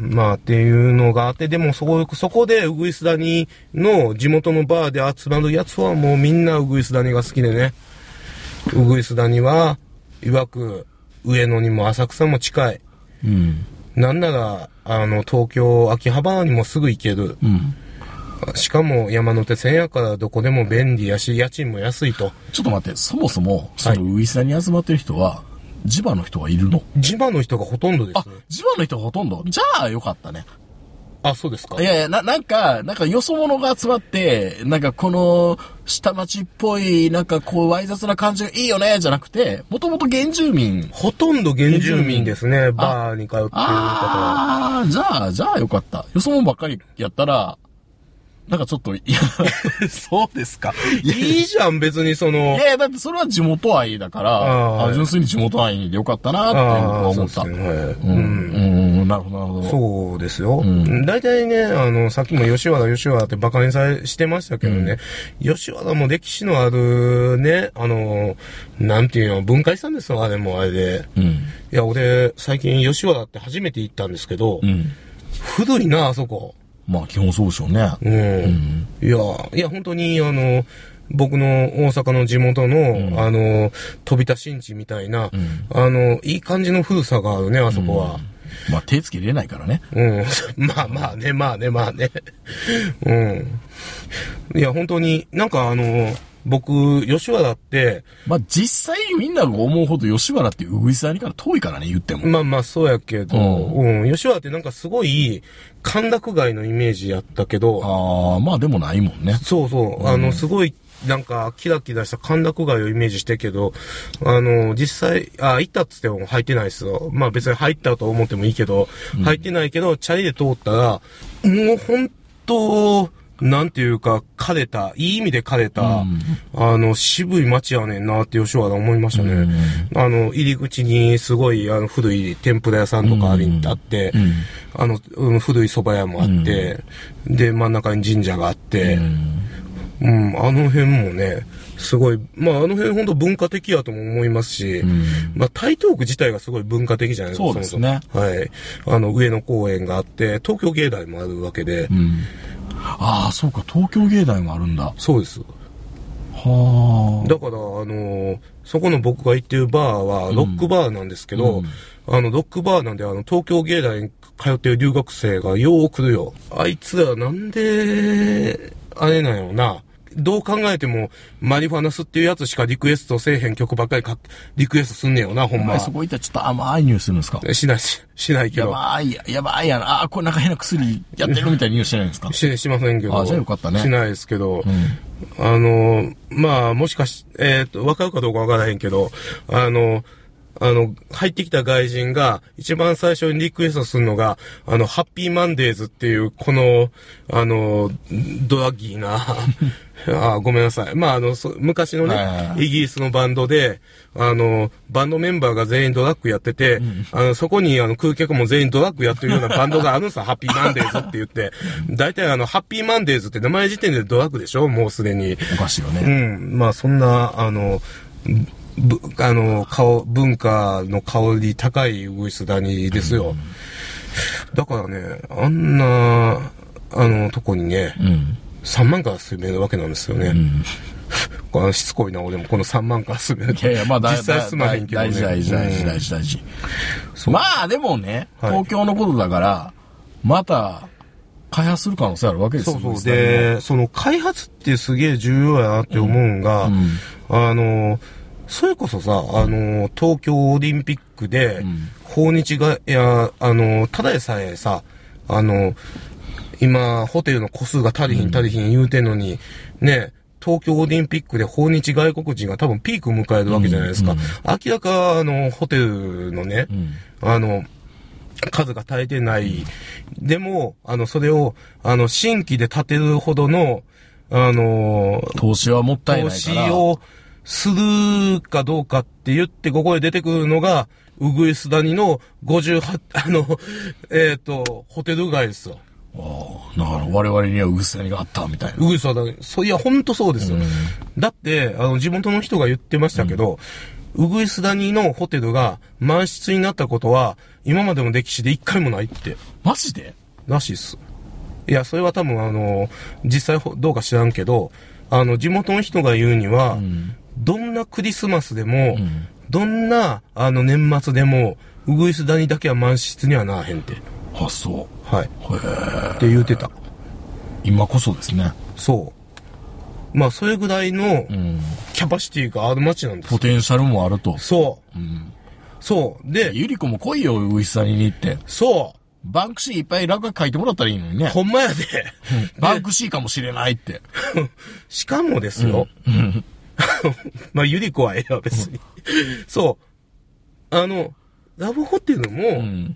まあ、っていうのがあって、でもそこ、そこで、ウグイス谷の地元のバーで集まるやつはもうみんなウグイス谷が好きでね。ウグイス谷は、いわく、上野にも浅草も近い。うん。なんなら、あの、東京、秋葉原にもすぐ行ける。うん。しかも山手線やからどこでも便利やし、家賃も安いと。 ちょっと待って、そもそも、そのウグイス谷に集まってる人は、はい、地場の人はいるの？ 地場の人がほとんどです。 あ、地場の人がほとんど？じゃあよかったね。 あ、そうですか。 いやいや、な、なんか、なんかよそ者が集まって、なんかこの、下町っぽい、なんかこう、わい雑な感じがいいよね、じゃなくて、もともと原住民。 ほとんど原住民ですね、バーに通っている方は。 ああ、じゃあ、じゃあよかった。よそ者ばっかりやったら、なんかちょっと、いや、 そうですか。いいじゃん、別にその。 いやいや、だってそれは地元愛だから、ああ純粋に地元愛でよかったなって僕は思った。そうですね。はい、うん、うん、なるほど、なるほど。 そうですよ。うん、大体ね、あの、さっきも吉原、吉原って馬鹿にされしてましたけどね、うん、吉原も歴史のあるね、あの、なんていうの、文化遺産ですよ、あれもあれで。うん、いや、俺、最近吉原って初めて行ったんですけど、うん、古いな、あそこ。 まあ基本そうでしょうね。うん。 うん、いや、いや本当にあの、僕の大阪の地元の、うん、あの、飛び田新地みたいな、うん、あの、いい感じの古さがあるね、あそこは。 うん、まあ手つけれないからね。 うん。まあまあね、まあね、まあね。うん。いや、本当になんかあの、僕、吉原って、 まあ、実際みんなが思うほど吉原ってウグイス谷から遠いからね、言っても。 まあまあ、そうやけど、うん、うん。吉原ってなんかすごい、歓楽街のイメージやったけど。 ああ、まあでもないもんね。 そうそう。うん、あの、すごい、なんか、キラキラした歓楽街をイメージしてけど、あの、実際、あ、行ったっつっても入ってないっすよ。まあ別に入ったと思ってもいいけど、うん、入ってないけど、チャリで通ったら、もう本当、なんていうか、枯れた、いい意味で枯れた、うん、あの、渋い街やねんなって吉原思いましたね。うん、あの、入り口にすごい、あの、古い天ぷら屋さんとかあり、うん、あって、うん、あの、うん、古い蕎麦屋もあって、うん、で、真ん中に神社があって、うん、うん、あの辺もね、すごい、まあ、あの辺本当文化的やとも思いますし、うん、まあ、台東区自体がすごい文化的じゃないですか。 そうですね。 はい。あの、上野公園があって、東京芸大もあるわけで、うんああ、そうか、東京芸大もあるんだ。 そうです。 はあ。 だから、あのー、そこの僕が行ってるバーは、ロックバーなんですけど、うん、あの、ロックバーなんで、あの、東京芸大に通ってる留学生がよう来るよ。あいつらなんで、あれなんやろな。どう考えても、マリファナスっていうやつしかリクエストせえへん曲ばっかりかリクエストすんねよな、ほんま。 そこ行ったらちょっと甘い匂いするんですか？ しないし、しないけど。 やばい、やばいやな。ああ、これなんか変な薬やってるみたいな匂いしてないんですか？ し、しませんけど。 あじゃあよかったね。 しないですけど。うん、あの、まあ、もしかし、えっと、わかるかどうかわからへんけど、あの、 あの、入ってきた外人が、一番最初にリクエストするのが、あの、ハッピーマンデーズっていう、この、あの、ドラッギーな、あ、ごめんなさい。まあ、あの、昔のね、はいはいはい、イギリスのバンドで、あの、バンドメンバーが全員ドラッグやってて、うん、あの、そこに、あの、空客も全員ドラッグやってるようなバンドがあるんさ、ハッピーマンデーズって言って。大体あの、ハッピーマンデーズって名前時点でドラッグでしょ？もうすでに。 おかしいよね。 うん。まあ、そんな、あの、ぶ、あの、顔、文化の香り高いウグイスダニですよ。うん、だからね、あんな、あの、とこにね、うん、さんまんから住めるわけなんですよね。うん、しつこいな、俺もこのさんまんから住める。 いやいや、まあ実際住まへんけどね。 大事大事大事大事大事。まあでもね、東京のことだから、はい、また、開発する可能性あるわけですよね。 そうそう。で、その開発ってすげえ重要やなって思うんが、うんうん、あの、それこそさ、あの、東京オリンピックで、うん、訪日が、いや、あの、ただでさえさ、あの、今、ホテルの個数が足りひん足りひん言うてんのに、うん、ね、東京オリンピックで訪日外国人が多分ピークを迎えるわけじゃないですか。うんうん、明らか、あの、ホテルのね、うん、あの、数が足りてない。でも、あの、それを、あの、新規で建てるほどの、あの、 投資はもったいないから。 投資をするかどうかって言って、ここで出てくるのが、ウグイスダニのごじゅうはち、あの、えっ、ー、と、ホテル街ですよ。 ああ、だから我々にはウグイスダニがあったみたいな。 ウグイスダニ、そういや、ほんとそうですよ。だって、あの、地元の人が言ってましたけど、うん、ウグイスダニのホテルが満室になったことは、今までの歴史で一回もないって。 マジで？ らしいっす。いや、それは多分あの、実際どうか知らんけど、あの、地元の人が言うには、うん、どんなクリスマスでも、うん、どんな、あの、年末でも、ウグイスダニだけは満室にはならへんって。 あ、そう。 はい。へーって言うてた。 今こそですね。 そう。まあ、それぐらいの、キャパシティがある街なんですよ。 ポテンシャルもあると。 そう。うん、そう。で、 ゆり子も来いよ、ウグイスダニに行って。 そう。バンクシーいっぱい落書き書いてもらったらいいのにね。 ほんまやで。 バンクシーかもしれないって。 しかもですよ。うん、まあ、ゆり子はええわ、別に。そう。あの、ラブホテルも、うん、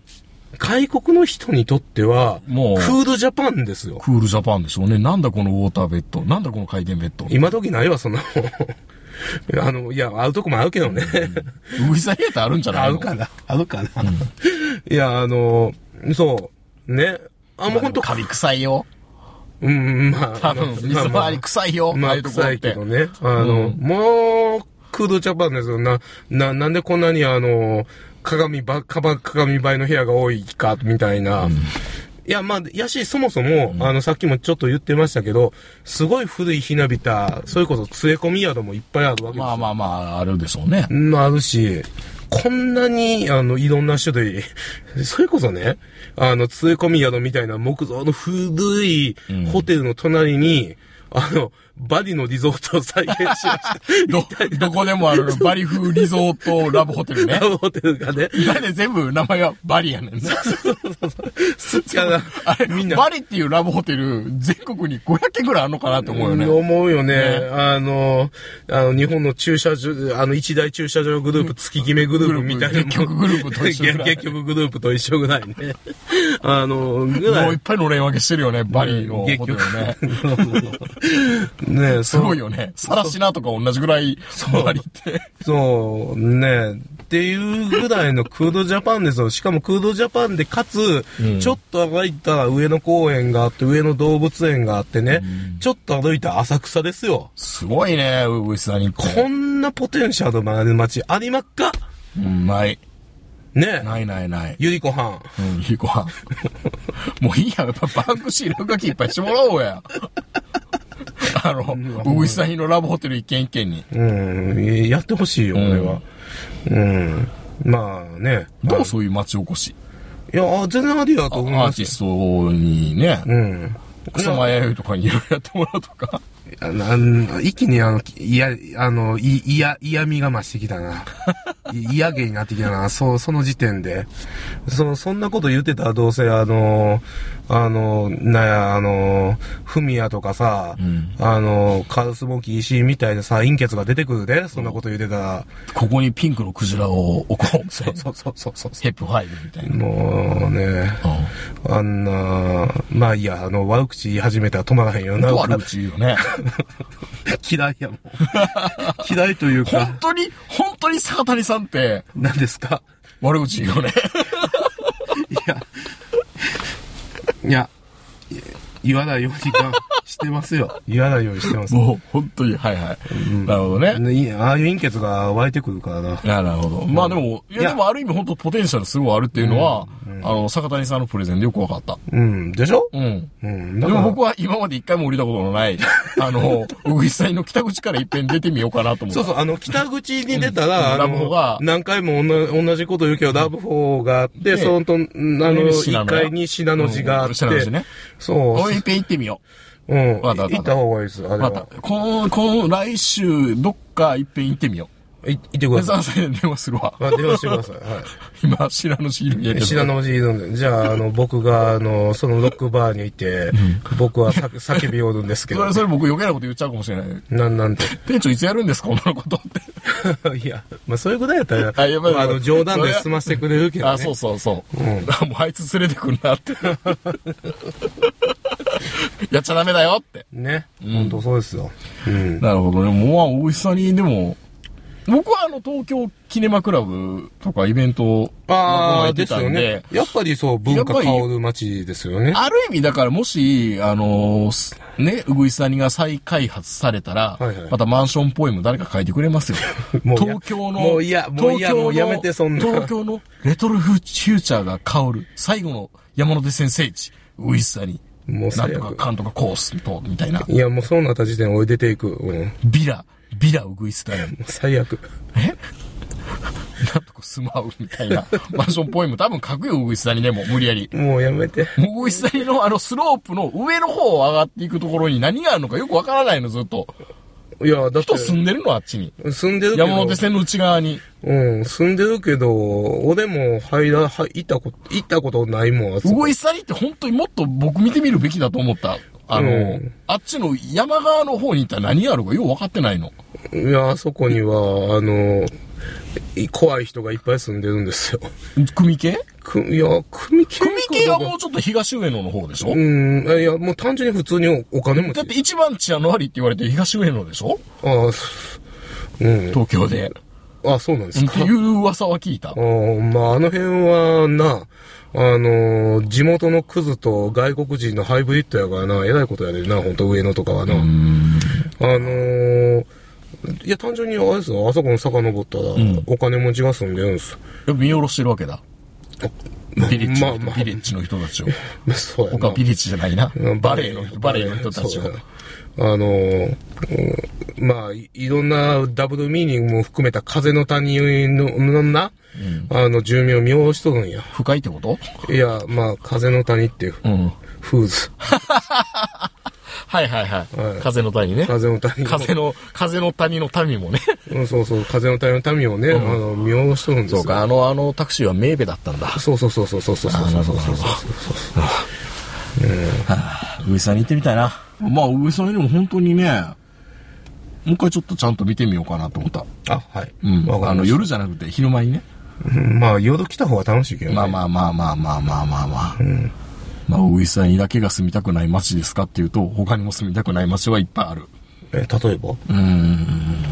外国の人にとっては、もう、クールジャパンですよ。 クールジャパンでしょうね。なんだこのウォーターベッド。なんだこの回転ベッド。 今時ないわ、そんなもん。あの、いや、会うとこもあるけどね。 ウグイスダニってあるんじゃないの？ あるかな。あるかな。うん、いや、あの、そう。ね。あ、もうほんと。 カビ臭いよ。 うん、まあ。 多分、水回り臭いよ。 まあ、臭いけどね。あの、うん、もう、クールジャパンですよ。な、な、なんでこんなにあの、鏡ば、かば、鏡映えの部屋が多いか、みたいな。うん、いや、まあ、やし、そもそも、うん、あの、さっきもちょっと言ってましたけど、すごい古いひなびた、それこそ、連れ込み宿もいっぱいあるわけですよ。 まあまあまあ、あるでしょうね。 うん、あるし、こんなに、あの、いろんな種類、それこそね、あの、連れ込み宿みたいな木造の古いホテルの隣に、うん、あの、バリのリゾートを再現しました。 ど、どこでもあるバリ風リゾートラブホテルね。 ラブホテルがね。 だって全部名前はバリやねんね。そうそうそうそう。 あれ、みんな。バリっていうラブホテル、全国にごひゃっけんぐらいあるのかなと思うよね。 思うよね。ねあの、あの、日本の駐車場、あの、一大駐車場グループ、月決めグループみたいな。 結局グループと一緒ぐらい。 結局グループと一緒ぐらいね。あの、ぐらい。 もういっぱいのれん分けしてるよね、バリのホテルね。 ねすごいよね。サラシナとか同じぐらい、バリって。 そう、ねっていうぐらいのクールジャパンですよ。しかもクールジャパンで、かつ、うん、ちょっと歩いた上野公園があって、上野動物園があってね、うん、ちょっと歩いた浅草ですよ。 すごいね、ウグイスダニ。 こんなポテンシャルのある街ありまっか？ うん、ない。 ねないないない。 ゆりこはん。 うん、ゆりこはん。もういいや、やっぱバンクシー落書きいっぱいしてもらおうや。あの、ウグイスダニのラブホテル一軒一軒に。 うん、やってほしいよ、俺は。うん。まあね。 どうそういう町おこし？ いや、全然ありだと思います。 アーティストにね。うん。草間彌生とかにいろいろやってもらうとか。 あの、一気にあの、いや、あの、い、いや、嫌味が増してきたな。嫌気になってきたな。そう、その時点で。そ、そんなこと言ってたらどうせあの、あの、なや、あの、フミヤとかさ、うん、あの、カルスモキ石井みたいなさ、陰血が出てくるで、そんなこと言ってたら。 ここにピンクのクジラを置こう。 そうそうそうそうそう。 ヘップファイブみたいな。 もうね、うん、あんな、まあいいや、あの、悪口言い始めたら止まらへんよな。 悪口言うよね。 嫌いやもん。嫌いというか。 本当に、本当に坂谷さんって。 何ですか？ 悪口言うよね。 いや、いや、言わないようにしてますよ。言わないようにしてます。 もう、本当に、はいはい。うん、なるほどね。 ああいう陰血が湧いてくるからな。 なるほど。まあでも、いやでもある意味本当ポテンシャルすごいあるっていうのは、うんうん、あの、坂谷さんのプレゼンでよくわかった。 うん。でしょ？ うん。うん。でも僕は今まで一回も降りたことのない、あの、うぐいさんの北口から一遍出てみようかなと思って。 そうそう、あの、北口に出たら、 うん、ラブホが、 何回も同じこと言うけど、ラブホがあって、そのと、あの、一階に信濃路があって、 信濃路ね。 そう。 もう一遍行ってみよう。うん。行った方がいいです、あれは。 また、この、この来週、どっか一遍行ってみよう。 い、行ってください。 さんさいで電話するわ。 あ、電話してください。はい。 今、信濃路いるんやけど。 信濃路いるんで。じゃあ、あの、僕が、あの、そのロックバーにいて、うん、僕は叫びおるんですけど。 それ、それ僕余計なこと言っちゃうかもしれない。 なん、なんで。 店長いつやるんですか、女のことって。 いや、まあ、そういうことやったら、あ、やっぱり、まあ、あの、冗談で済ませてくれるけどね。 あ、そうそうそう。うん。もうあいつ連れてくんなって。やっちゃダメだよって。 ね。うん、本当そうですよ。 うん。なるほどね。もう、大石さんに、でも、僕はあの、東京キネマクラブとかイベントを行ってたんで、ですよね。やっぱりそう、文化変わる街ですよね。 ある意味だからもし、あのー、ね、うぐいさにが再開発されたら、はいはい、またマンションポエム誰か書いてくれますよ。東京の、 もういや、もういや、もうやめてそんな。 東京のレトロフューチャーが香る最後の山手線聖地、うぐいさに。もうなんとかかんとかコースと、みたいな。 いや、もうそうなった時点俺出ていく。うん、 ビラ。ビラウグイスタイル。 最悪。 えなんとか住まうみたいな。マンションポエム多分書くよ、ウグイスタにでも、無理やり。 もうやめて。 ウグイスタにのあのスロープの上の方を上がっていくところに何があるのかよくわからないの、ずっと。いや、だって。人住んでるの、あっちに。 住んでるけど。 山手線の内側に。 うん、住んでるけど、俺も入ら、入行ったこと、行ったことないもん。 ウグイスタにって本当にもっと僕見てみるべきだと思った。あの、うん、あっちの山側の方に行ったら何があるかよう分かってないの。 いや、あそこには、あの、怖い人がいっぱい住んでるんですよ。 組系くいや、組系組系はもうちょっと東上野の方でしょ？ うん。いや、もう単純に普通にお金持ち。 だって一番治安の悪いって言われて東上野でしょ？ ああ、うん。 東京で。 あ、そうなんですか。 っていう噂は聞いた。 ああ、まあ、あの辺はな、あのー、地元のクズと外国人のハイブリッドやからな、えらいことやでな、ほんと上野とかはな。あのー、いや、単純にあれですよ、あそこの坂登ったら、うん、お金持ちが住んでるんですよ。見下ろしてるわけだ。ビレッジの、まあまあ、ビレッジの人たちを。 そうやな。 他ビレッジじゃないな。バレーの人、バレーの人たちを。 あのー、うん、まあい、いろんなダブルミーニングも含めた風の谷の、のな、うん、あの、住民を見下ろしとるんや。 深いってこと？ いや、まあ、風の谷っていう、うん、フーズ。 はいはいはい。はい、風の谷ね。 風の谷。 風の、風の谷の民もね。 うん、そうそう、風の谷の民をね、うん、あの、見下ろしとるんですよ。 そうか、あの、あのタクシーはメーベだったんだ。 そうそうそうそうそうそうそうそうそうそうそう。 うぐいさんに行ってみたいな。まあ、うぐいさんにでも本当にね、もう一回ちょっとちゃんと見てみようかなと思った。 あ、はい。 うん。あの、夜じゃなくて昼間にね。 うん、まあ、夜来た方が楽しいけどね。 まあまあまあまあまあまあまあまあ。うん。まあ、うぐいさんにだけが住みたくない街ですかっていうと、他にも住みたくない街はいっぱいある。 え、例えば？うーん。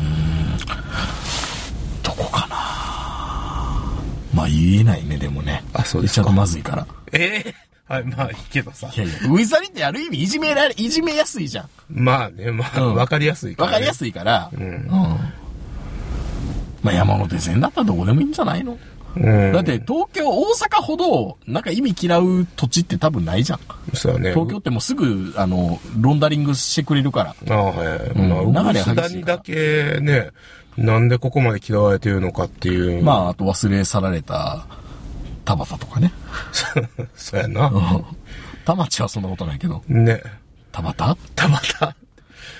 どこかな。まあ、言えないね、でもね。 あ、そうですか。 言っちゃうとまずいから。 ええーはい、まあ、いいけどさ。 いやいや、うぐいさにってある意味いじめられ、いじめやすいじゃん。 まあね、まあ、わ、うん、かりやすいから、 ね。わかりやすいから。うん。うん。まあ、山手線だったらどこでもいいんじゃないの？うん。だって、東京、大阪ほど、なんか意味嫌う土地って多分ないじゃん。 そうね。 東京ってもうすぐ、あの、ロンダリングしてくれるから。 ああ、はい。うん、まあ、うぐいさにだけね、なんでここまで嫌われてるのかっていう。 まあ、あと忘れ去られた、田端とかね。 そうやな。 田町はそんなことないけど。 ね。 田端田端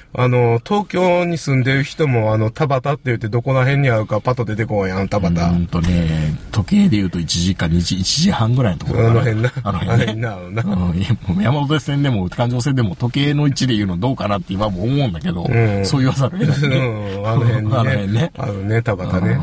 あの、東京に住んでる人も、あの、田端って言ってどこら辺にあるかパッと出てこんやん、田端。 うんとね、時計で言うといちじかにじ、いちじはんぐらいのところかな。 あの辺な。 あの辺ね。 なるな。 うん、いやもう山手線でも環状線でも時計の位置で言うのどうかなって今も思うんだけど、うん、そう言わざるを得ない、ね。 うん、あの辺にね。 あの辺ね。 あのね、田端ね。うん、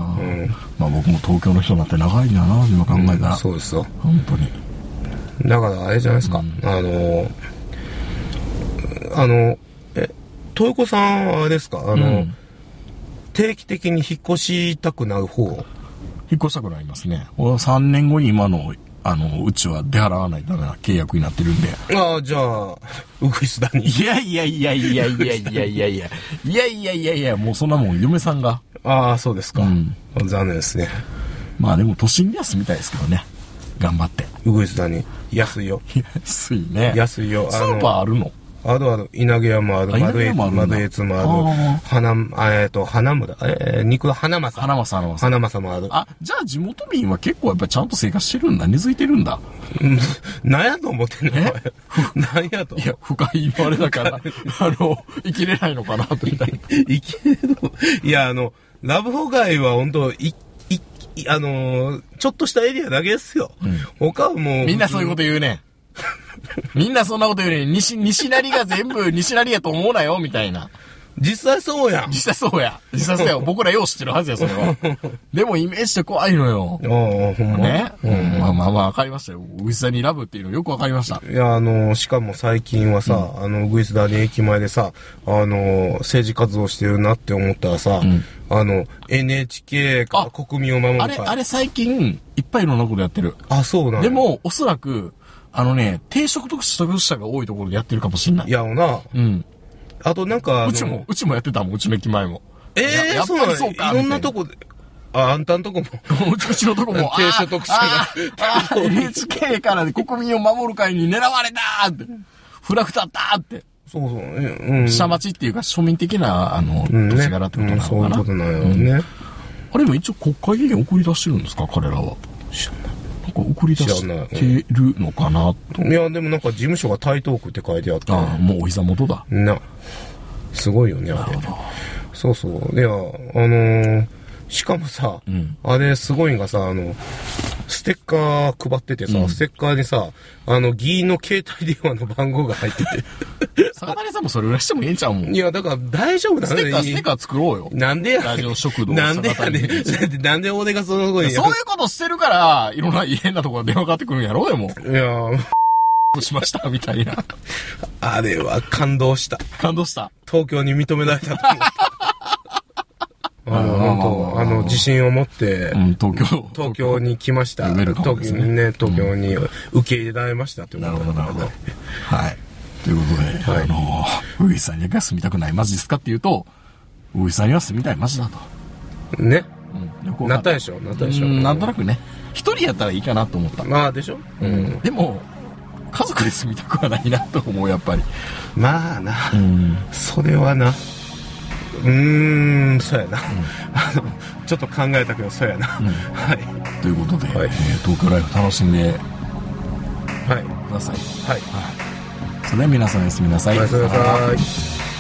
まあ僕も東京の人になって長いんだな、今考えたら。うん、 そうですよ。 本当に。 だからあれじゃないですか。うん、あの、あの、え、豊子さんはあれですか、あの、うん、定期的に引っ越したくなる方？引っ越したくなりますね。俺はさんねんごに今の、あの、うちは出払わないとダメな契約になってるんで。 ああ、じゃあ、ウグイスダに。 いやいやいやいやいやいやいやいや。いやいやいやいや、もうそんなもん嫁さんが。 ああ、そうですか。うん、残念ですね。 まあでも都心で休みたいですけどね。頑張って。 ウグイスダに。安いよ。 安いね。 安いよ。 スーパーあるの？ あるある、稲毛屋もある、丸越もある、花、えっと、花村、えー、肉は花正。 花正、花正。 花正もある。 あ、じゃあ地元民は結構やっぱりちゃんと生活してるんだ、根付いてるんだ。 うん、なんやと思ってんの？なんやと。 いや、深いのあれだから、あの、生きれないのかな、とみたいな。 生きれるの？いや、あの、ラブホ街は本当い、い、あのー、ちょっとしたエリアだけですよ。うん、他はもう。 みんなそういうこと言うね。みんなそんなこと言うね。西、西成が全部西成やと思うなよ、みたいな。 実際そうやん。 実際そうや。実際そうや。僕らよう知ってるはずや、それは。でもイメージって怖いのよ。 ああ、ほんま。 ね。うん、まあまあまあ、わかりましたよ。ウグイスダニラブっていうのよくわかりました。 いや、あの、しかも最近はさ、うん、あの、ウグイスダニ駅前でさ、あの、政治活動してるなって思ったらさ、うん、あの、エヌエイチケー か国民を守るか。 あれ、あれ最近、いっぱいいろんなことやってる。 あ、そうなんでも、おそらく、あのね、低所得取得者が多いところでやってるかもしれない。 いや、な。 うん。 あとなんか、 うちも、うちもやってたもん、うちの駅前も。 ええー、そうなんそうか。いろんなとこで。あ、あんたんとこも。 うち、うちのとこも。 低所得者が。 ああ、エヌエイチケー からで国民を守る会に狙われたーって。フラグ立ったーって。 そうそう。うん。 下町っていうか庶民的な、あの、土地柄ってことなのかな。 そういうことなんやろね。 あれも一応国会議員送り出してるんですか、彼らは。知らない。なんか送り出してるのかなと。 いや、でもなんか事務所が台東区って書いてあって。 ああ、もうお膝元だ。 な。すごいよね、あれ。そうそう。いや、あのー、しかもさ、うん、あれすごいんがさ、あの、ステッカー配っててさ、うん、ステッカーにさ、あの、議員の携帯電話の番号が入ってて。 坂谷さんもそれ売らしてもええんちゃうもん。 いや、だから大丈夫なんだよ。ステッカー、ステッカー作ろうよ。 なんでやラジオ食堂。 なんでやねん。なんで俺がその声そういうことしてるから、いろんな変なところ電話かかってくるんやろ、でも。 いやしました、みたいな。 あれは感動した。 感動した。 東京に認められたと思った。あの、本当、あの、自信を持って、 うん、東京、 東京に来ました。 東京にね、東京に受け入れられましたってことなるほど、なるほど。はい。ということで、はい、あの、ウグイスさんには住みたくないマジですかっていうと、ウグイスさんには住みたいマジだと。 ね。うん。なったでしょ、なったでしょ。 なんとなくね、一人やったらいいかなと思った。 まあ、でしょ。 うん。でも、家族で住みたくはないなと思う、やっぱり。 まあな。うん。それはな。うーん、そうやな、うん、あのちょっと考えたけどそうやな、うん、はいということで、はい、えー、東京ライフ楽しんではいください。 はい、はい、 それでは皆さんおやすみなさい。 おやすみなさい。